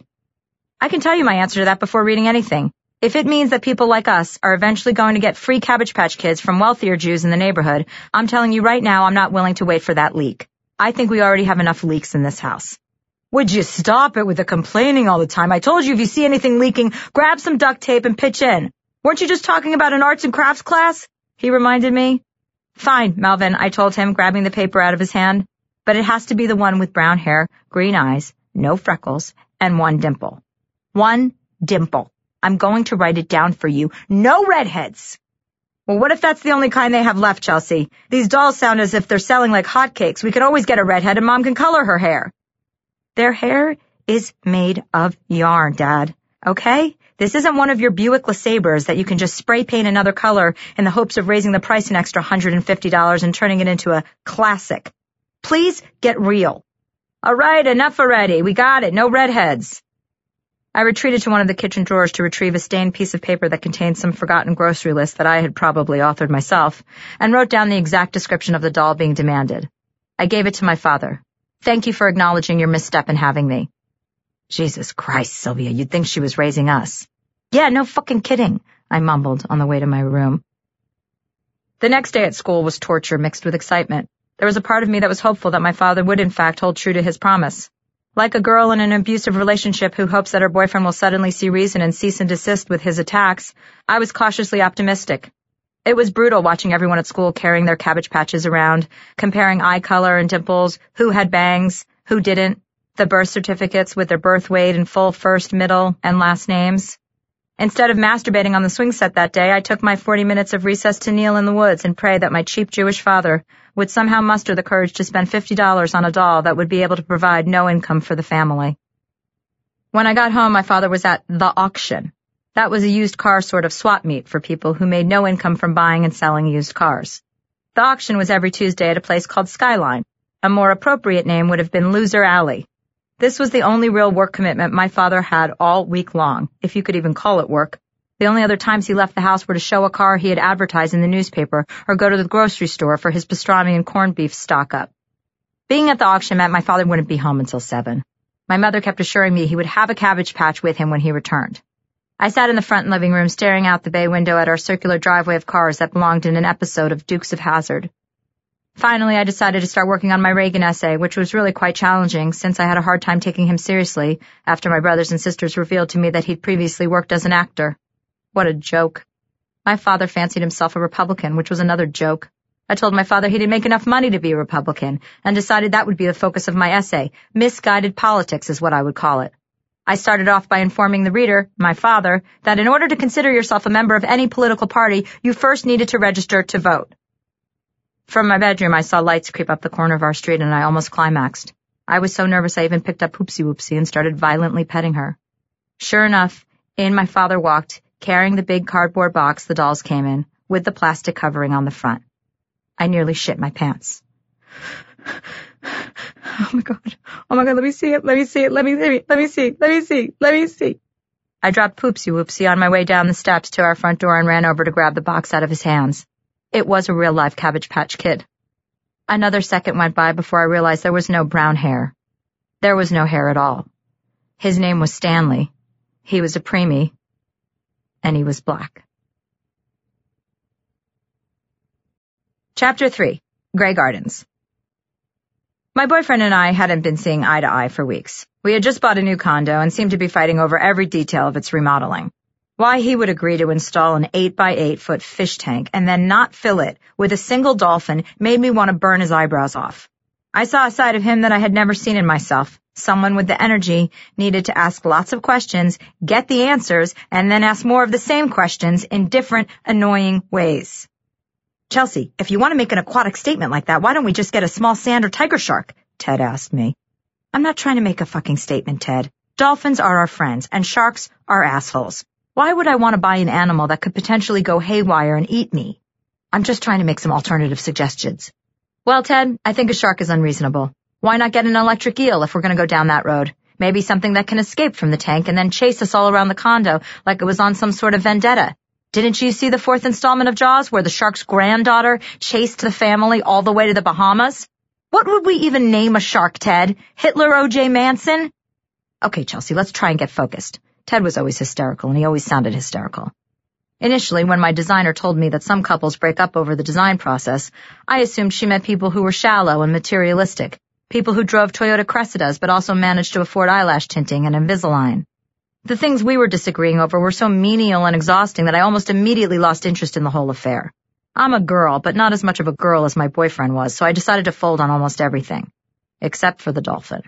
I can tell you my answer to that before reading anything. If it means that people like us are eventually going to get free Cabbage Patch Kids from wealthier Jews in the neighborhood, I'm telling you right now I'm not willing to wait for that leak. I think we already have enough leaks in this house. Would you stop it with the complaining all the time? I told you if you see anything leaking, grab some duct tape and pitch in. Weren't you just talking about an arts and crafts class? He reminded me. Fine, Melvin, I told him, grabbing the paper out of his hand. But it has to be the one with brown hair, green eyes, no freckles, and one dimple. One dimple. I'm going to write it down for you. No redheads. Well, what if that's the only kind they have left, Chelsea? These dolls sound as if they're selling like hotcakes. We could always get a redhead and Mom can color her hair. Their hair is made of yarn, Dad. Okay? This isn't one of your Buick LeSabres that you can just spray paint another color in the hopes of raising the price an extra one hundred fifty dollars and turning it into a classic. Please get real. All right, enough already. We got it. No redheads. I retreated to one of the kitchen drawers to retrieve a stained piece of paper that contained some forgotten grocery list that I had probably authored myself, and wrote down the exact description of the doll being demanded. I gave it to my father. Thank you for acknowledging your misstep in having me. Jesus Christ, Sylvia, you'd think she was raising us. Yeah, no fucking kidding, I mumbled on the way to my room. The next day at school was torture mixed with excitement. There was a part of me that was hopeful that my father would in fact hold true to his promise. Like a girl in an abusive relationship who hopes that her boyfriend will suddenly see reason and cease and desist with his attacks, I was cautiously optimistic. It was brutal watching everyone at school carrying their Cabbage Patches around, comparing eye color and dimples, who had bangs, who didn't, the birth certificates with their birth weight and full first, middle, and last names. Instead of masturbating on the swing set that day, I took my forty minutes of recess to kneel in the woods and pray that my cheap Jewish father would somehow muster the courage to spend fifty dollars on a doll that would be able to provide no income for the family. When I got home, my father was at the auction. That was a used car sort of swap meet for people who made no income from buying and selling used cars. The auction was every Tuesday at a place called Skyline. A more appropriate name would have been Loser Alley. This was the only real work commitment my father had all week long, if you could even call it work. The only other times he left the house were to show a car he had advertised in the newspaper or go to the grocery store for his pastrami and corned beef stock-up. Being at the auction meant my father wouldn't be home until seven. My mother kept assuring me he would have a Cabbage Patch with him when he returned. I sat in the front living room staring out the bay window at our circular driveway of cars that belonged in an episode of Dukes of Hazzard. Finally, I decided to start working on my Reagan essay, which was really quite challenging since I had a hard time taking him seriously after my brothers and sisters revealed to me that he'd previously worked as an actor. What a joke. My father fancied himself a Republican, which was another joke. I told my father he didn't make enough money to be a Republican and decided that would be the focus of my essay. Misguided politics is what I would call it. I started off by informing the reader, my father, that in order to consider yourself a member of any political party, you first needed to register to vote. From my bedroom, I saw lights creep up the corner of our street, and I almost climaxed. I was so nervous I even picked up Poopsie Whoopsie and started violently petting her. Sure enough, in my father walked, carrying the big cardboard box the dolls came in, with the plastic covering on the front. I nearly shit my pants. Oh my God. Oh my God, let me see it, let me see it, let me, let me, let me see, let me see, let me see. I dropped Poopsie Whoopsie on my way down the steps to our front door and ran over to grab the box out of his hands. It was a real-life Cabbage Patch Kid. Another second went by before I realized there was no brown hair. There was no hair at all. His name was Stanley. He was a preemie. And he was black. Chapter three. Grey Gardens. My boyfriend and I hadn't been seeing eye to eye for weeks. We had just bought a new condo and seemed to be fighting over every detail of its remodeling. Why he would agree to install an eight by eight foot fish tank and then not fill it with a single dolphin made me want to burn his eyebrows off. I saw a side of him that I had never seen in myself. Someone with the energy needed to ask lots of questions, get the answers, and then ask more of the same questions in different, annoying ways. Chelsea, if you want to make an aquatic statement like that, why don't we just get a small sand or tiger shark? Ted asked me. I'm not trying to make a fucking statement, Ted. Dolphins are our friends, and sharks are assholes. Why would I want to buy an animal that could potentially go haywire and eat me? I'm just trying to make some alternative suggestions. Well, Ted, I think a shark is unreasonable. Why not get an electric eel if we're going to go down that road? Maybe something that can escape from the tank and then chase us all around the condo like it was on some sort of vendetta. Didn't you see the fourth installment of Jaws where the shark's granddaughter chased the family all the way to the Bahamas? What would we even name a shark, Ted? Hitler O J Manson? Okay, Chelsea, let's try and get focused. Ted was always hysterical, and he always sounded hysterical. Initially, when my designer told me that some couples break up over the design process, I assumed she meant people who were shallow and materialistic, people who drove Toyota Cressidas but also managed to afford eyelash tinting and Invisalign. The things we were disagreeing over were so menial and exhausting that I almost immediately lost interest in the whole affair. I'm a girl, but not as much of a girl as my boyfriend was, so I decided to fold on almost everything, except for the dolphin.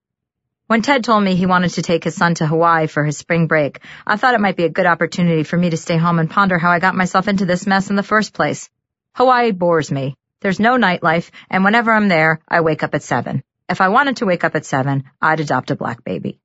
When Ted told me he wanted to take his son to Hawaii for his spring break, I thought it might be a good opportunity for me to stay home and ponder how I got myself into this mess in the first place. Hawaii bores me. There's no nightlife, and whenever I'm there, I wake up at seven. If I wanted to wake up at seven, I'd adopt a black baby.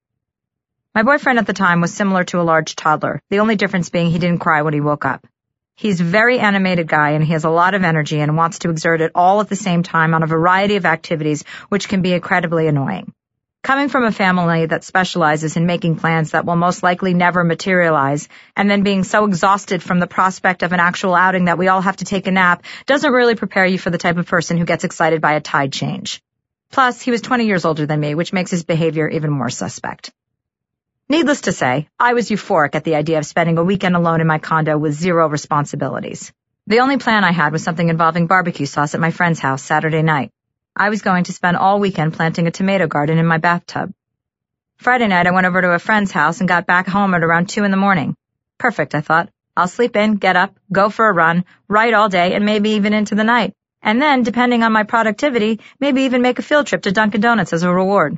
My boyfriend at the time was similar to a large toddler, the only difference being he didn't cry when he woke up. He's a very animated guy, and he has a lot of energy and wants to exert it all at the same time on a variety of activities, which can be incredibly annoying. Coming from a family that specializes in making plans that will most likely never materialize, and then being so exhausted from the prospect of an actual outing that we all have to take a nap, doesn't really prepare you for the type of person who gets excited by a tide change. Plus, he was twenty years older than me, which makes his behavior even more suspect. Needless to say, I was euphoric at the idea of spending a weekend alone in my condo with zero responsibilities. The only plan I had was something involving barbecue sauce at my friend's house Saturday night. I was going to spend all weekend planting a tomato garden in my bathtub. Friday night, I went over to a friend's house and got back home at around two in the morning. Perfect, I thought. I'll sleep in, get up, go for a run, write all day, and maybe even into the night. And then, depending on my productivity, maybe even make a field trip to Dunkin' Donuts as a reward.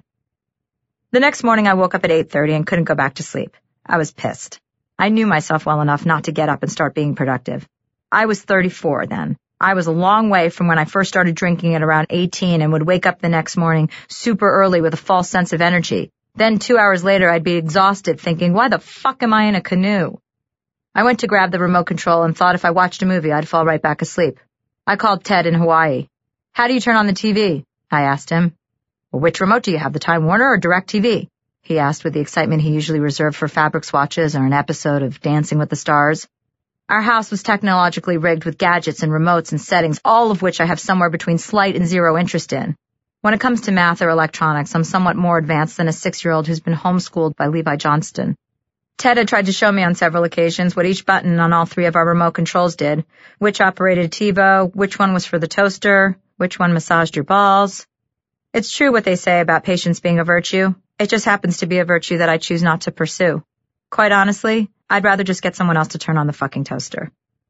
The next morning, I woke up at eight thirty and couldn't go back to sleep. I was pissed. I knew myself well enough not to get up and start being productive. I was thirty-four then. I was a long way from when I first started drinking at around eighteen and would wake up the next morning super early with a false sense of energy. Then two hours later, I'd be exhausted thinking, why the fuck am I in a canoe? I went to grab the remote control and thought if I watched a movie, I'd fall right back asleep. I called Ted in Hawaii. How do you turn on the T V? I asked him. Well, which remote do you have, the Time Warner or DirecTV? He asked with the excitement he usually reserved for fabric swatches or an episode of Dancing with the Stars. Our house was technologically rigged with gadgets and remotes and settings, all of which I have somewhere between slight and zero interest in. When it comes to math or electronics, I'm somewhat more advanced than a six-year-old who's been homeschooled by Levi Johnston. Ted had tried to show me on several occasions what each button on all three of our remote controls did, which operated TiVo, which one was for the toaster, which one massaged your balls. It's true what they say about patience being a virtue. It just happens to be a virtue that I choose not to pursue. Quite honestly, I'd rather just get someone else to turn on the fucking toaster.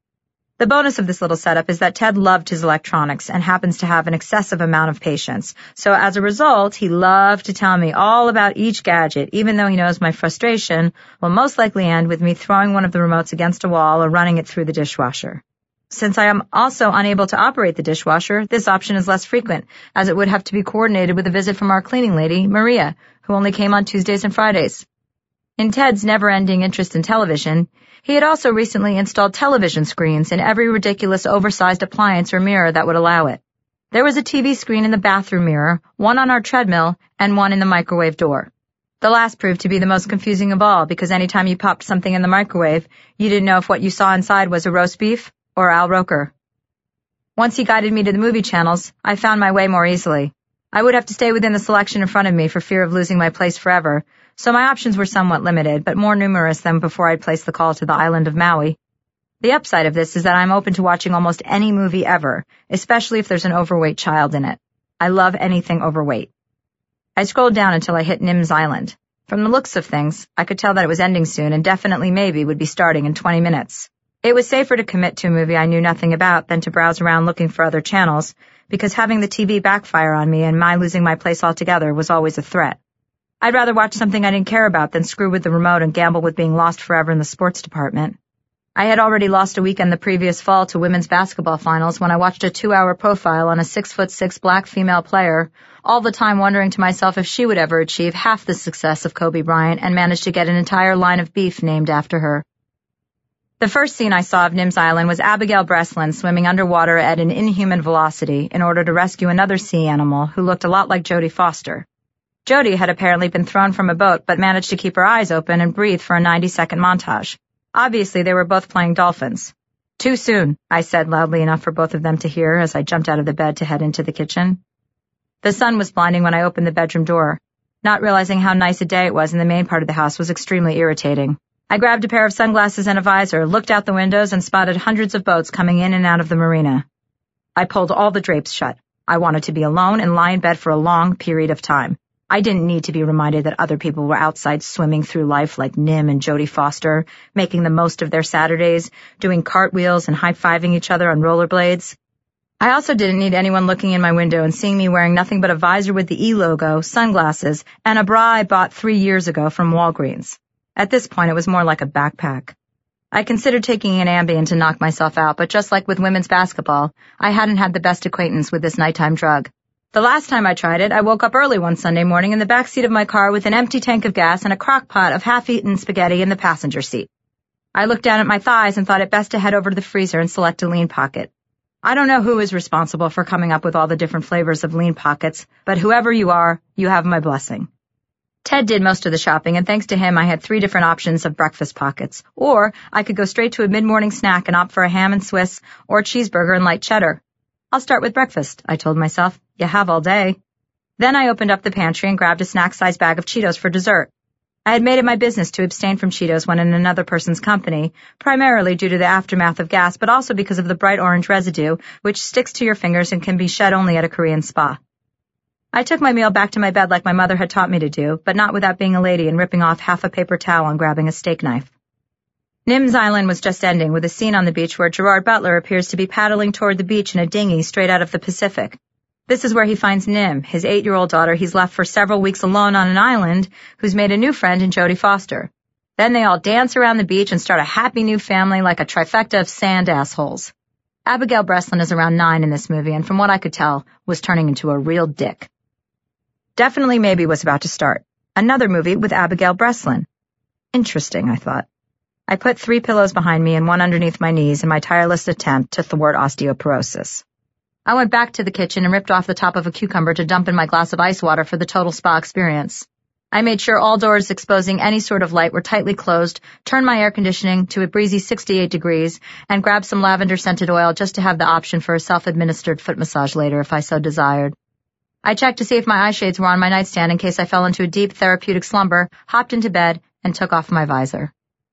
The bonus of this little setup is that Ted loved his electronics and happens to have an excessive amount of patience. So as a result, he loved to tell me all about each gadget, even though he knows my frustration will most likely end with me throwing one of the remotes against a wall or running it through the dishwasher. Since I am also unable to operate the dishwasher, this option is less frequent, as it would have to be coordinated with a visit from our cleaning lady, Maria, who only came on Tuesdays and Fridays. In Ted's never-ending interest in television, he had also recently installed television screens in every ridiculous oversized appliance or mirror that would allow it. There was a T V screen in the bathroom mirror, one on our treadmill, and one in the microwave door. The last proved to be the most confusing of all, because any time you popped something in the microwave, you didn't know if what you saw inside was a roast beef or Al Roker. Once he guided me to the movie channels, I found my way more easily. I would have to stay within the selection in front of me for fear of losing my place forever, so my options were somewhat limited, but more numerous than before I'd placed the call to the island of Maui. The upside of this is that I'm open to watching almost any movie ever, especially if there's an overweight child in it. I love anything overweight. I scrolled down until I hit Nim's Island. From the looks of things, I could tell that it was ending soon and definitely maybe would be starting in twenty minutes. It was safer to commit to a movie I knew nothing about than to browse around looking for other channels, because having the T V backfire on me and my losing my place altogether was always a threat. I'd rather watch something I didn't care about than screw with the remote and gamble with being lost forever in the sports department. I had already lost a weekend the previous fall to women's basketball finals when I watched a two-hour profile on a six-foot-six black female player, all the time wondering to myself if she would ever achieve half the success of Kobe Bryant and manage to get an entire line of beef named after her. The first scene I saw of Nim's Island was Abigail Breslin swimming underwater at an inhuman velocity in order to rescue another sea animal who looked a lot like Jodie Foster. Jodie had apparently been thrown from a boat but managed to keep her eyes open and breathe for a ninety-second montage. Obviously, they were both playing dolphins. Too soon, I said loudly enough for both of them to hear as I jumped out of the bed to head into the kitchen. The sun was blinding when I opened the bedroom door. Not realizing how nice a day it was in the main part of the house was extremely irritating. I grabbed a pair of sunglasses and a visor, looked out the windows, and spotted hundreds of boats coming in and out of the marina. I pulled all the drapes shut. I wanted to be alone and lie in bed for a long period of time. I didn't need to be reminded that other people were outside swimming through life like Nim and Jodie Foster, making the most of their Saturdays, doing cartwheels and high-fiving each other on rollerblades. I also didn't need anyone looking in my window and seeing me wearing nothing but a visor with the E logo, sunglasses, and a bra I bought three years ago from Walgreens. At this point, it was more like a backpack. I considered taking an Ambien to knock myself out, but just like with women's basketball, I hadn't had the best acquaintance with this nighttime drug. The last time I tried it, I woke up early one Sunday morning in the back seat of my car with an empty tank of gas and a crock pot of half-eaten spaghetti in the passenger seat. I looked down at my thighs and thought it best to head over to the freezer and select a Lean Pocket. I don't know who is responsible for coming up with all the different flavors of Lean Pockets, but whoever you are, you have my blessing. Ted did most of the shopping, and thanks to him, I had three different options of breakfast pockets. Or I could go straight to a mid-morning snack and opt for a ham and Swiss or cheeseburger and light cheddar. I'll start with breakfast, I told myself. You have all day. Then I opened up the pantry and grabbed a snack-sized bag of Cheetos for dessert. I had made it my business to abstain from Cheetos when in another person's company, primarily due to the aftermath of gas, but also because of the bright orange residue, which sticks to your fingers and can be shed only at a Korean spa. I took my meal back to my bed like my mother had taught me to do, but not without being a lady and ripping off half a paper towel and grabbing a steak knife. Nim's Island was just ending with a scene on the beach where Gerard Butler appears to be paddling toward the beach in a dinghy straight out of the Pacific. This is where he finds Nim, his eight-year-old daughter he's left for several weeks alone on an island, who's made a new friend in Jodie Foster. Then they all dance around the beach and start a happy new family like a trifecta of sand assholes. Abigail Breslin is around nine in this movie, and from what I could tell, was turning into a real dick. Definitely Maybe was about to start. Another movie with Abigail Breslin. Interesting, I thought. I put three pillows behind me and one underneath my knees in my tireless attempt to thwart osteoporosis. I went back to the kitchen and ripped off the top of a cucumber to dump in my glass of ice water for the total spa experience. I made sure all doors exposing any sort of light were tightly closed, turned my air conditioning to a breezy sixty-eight degrees, and grabbed some lavender-scented oil just to have the option for a self-administered foot massage later if I so desired. I checked to see if my eye shades were on my nightstand in case I fell into a deep therapeutic slumber, hopped into bed, and took off my visor.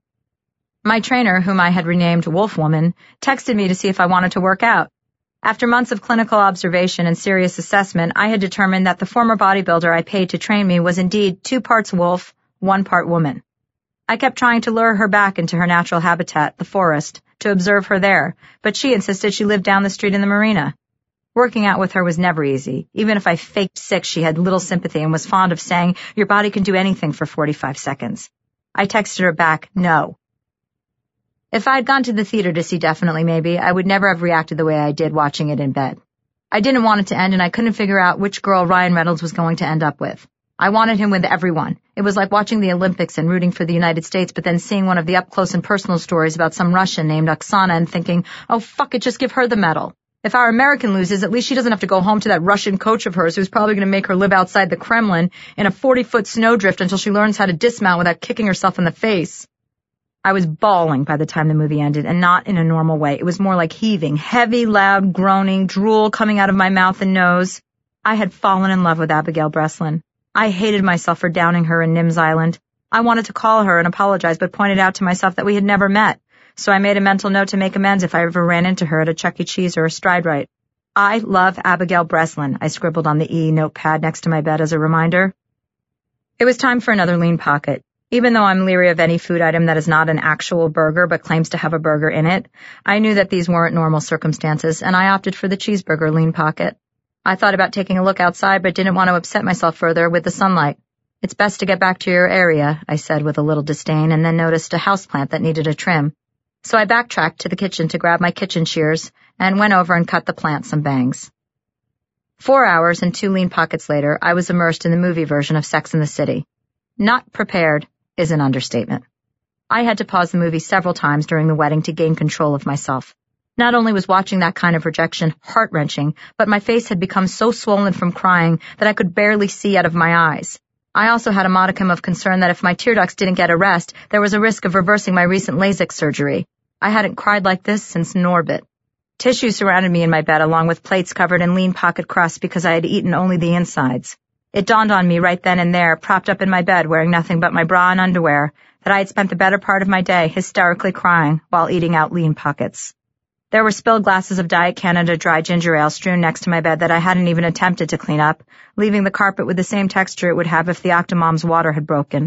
My trainer, whom I had renamed Wolf Woman, texted me to see if I wanted to work out. After months of clinical observation and serious assessment, I had determined that the former bodybuilder I paid to train me was indeed two parts wolf, one part woman. I kept trying to lure her back into her natural habitat, the forest, to observe her there, but she insisted she lived down the street in the marina. Working out with her was never easy. Even if I faked sick, she had little sympathy and was fond of saying, "Your body can do anything for forty-five seconds. I texted her back, "No." If I had gone to the theater to see Definitely Maybe, I would never have reacted the way I did watching it in bed. I didn't want it to end, and I couldn't figure out which girl Ryan Reynolds was going to end up with. I wanted him with everyone. It was like watching the Olympics and rooting for the United States, but then seeing one of the up-close and personal stories about some Russian named Oksana and thinking, oh, fuck it, just give her the medal. If our American loses, at least she doesn't have to go home to that Russian coach of hers who's probably going to make her live outside the Kremlin in a forty-foot snowdrift until she learns how to dismount without kicking herself in the face. I was bawling by the time the movie ended, and not in a normal way. It was more like heaving, heavy, loud groaning, drool coming out of my mouth and nose. I had fallen in love with Abigail Breslin. I hated myself for downing her in Nim's Island. I wanted to call her and apologize, but pointed out to myself that we had never met, so I made a mental note to make amends if I ever ran into her at a Chuck E. Cheese or a Stride Rite. I love Abigail Breslin, I scribbled on the E notepad next to my bed as a reminder. It was time for another lean pocket. Even though I'm leery of any food item that is not an actual burger but claims to have a burger in it, I knew that these weren't normal circumstances, and I opted for the cheeseburger lean pocket. I thought about taking a look outside but didn't want to upset myself further with the sunlight. It's best to get back to your area, I said with a little disdain, and then noticed a houseplant that needed a trim. So I backtracked to the kitchen to grab my kitchen shears and went over and cut the plant some bangs. Four hours and two lean pockets later, I was immersed in the movie version of Sex and the City. Not prepared is an understatement. I had to pause the movie several times during the wedding to gain control of myself. Not only was watching that kind of rejection heart-wrenching, but my face had become so swollen from crying that I could barely see out of my eyes. I also had a modicum of concern that if my tear ducts didn't get a rest, there was a risk of reversing my recent LASIK surgery. I hadn't cried like this since Norbit. Tissue surrounded me in my bed along with plates covered in lean pocket crust because I had eaten only the insides. It dawned on me right then and there, propped up in my bed wearing nothing but my bra and underwear, that I had spent the better part of my day hysterically crying while eating out lean pockets. There were spilled glasses of Diet Canada dry ginger ale strewn next to my bed that I hadn't even attempted to clean up, leaving the carpet with the same texture it would have if the Octomom's water had broken.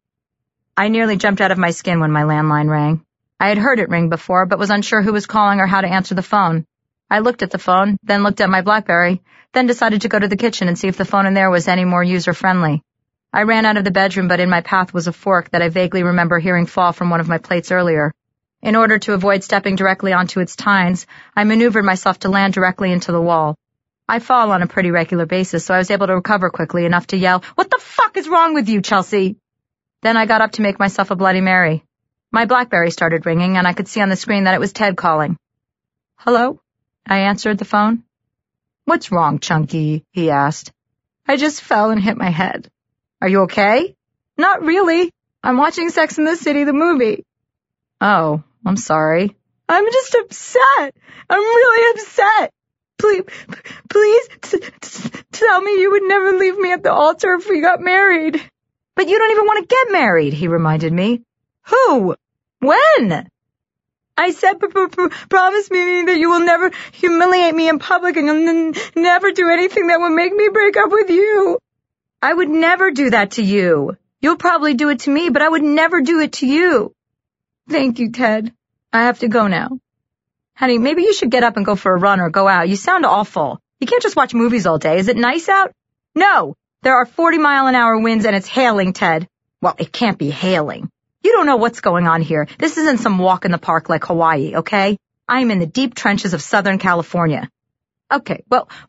I nearly jumped out of my skin when my landline rang. I had heard it ring before, but was unsure who was calling or how to answer the phone. I looked at the phone, then looked at my BlackBerry, then decided to go to the kitchen and see if the phone in there was any more user-friendly. I ran out of the bedroom, but in my path was a fork that I vaguely remember hearing fall from one of my plates earlier. In order to avoid stepping directly onto its tines, I maneuvered myself to land directly into the wall. I fall on a pretty regular basis, so I was able to recover quickly enough to yell, "What the fuck is wrong with you, Chelsea?" Then I got up to make myself a Bloody Mary. My BlackBerry started ringing, and I could see on the screen that it was Ted calling. "Hello?" I answered the phone. "What's wrong, Chunky?" he asked. "I just fell and hit my head." "Are you okay?" "Not really. I'm watching Sex and the City, the movie." "Oh, I'm sorry." "I'm just upset. I'm really upset. Please, please t- t- tell me you would never leave me at the altar if we got married." "But you don't even want to get married," he reminded me. "Who? When?" "I said, p- p- promise me that you will never humiliate me in public and n- never do anything that will make me break up with you." "I would never do that to you. You'll probably do it to me, but I would never do it to you." "Thank you, Ted. I have to go now." "Honey, maybe you should get up and go for a run or go out. You sound awful. You can't just watch movies all day. Is it nice out?" "No, there are forty mile an hour winds and it's hailing, Ted." "Well, it can't be hailing. You don't know what's going on here. This isn't some walk in the park like Hawaii, okay? I'm in the deep trenches of Southern California." "Okay, well,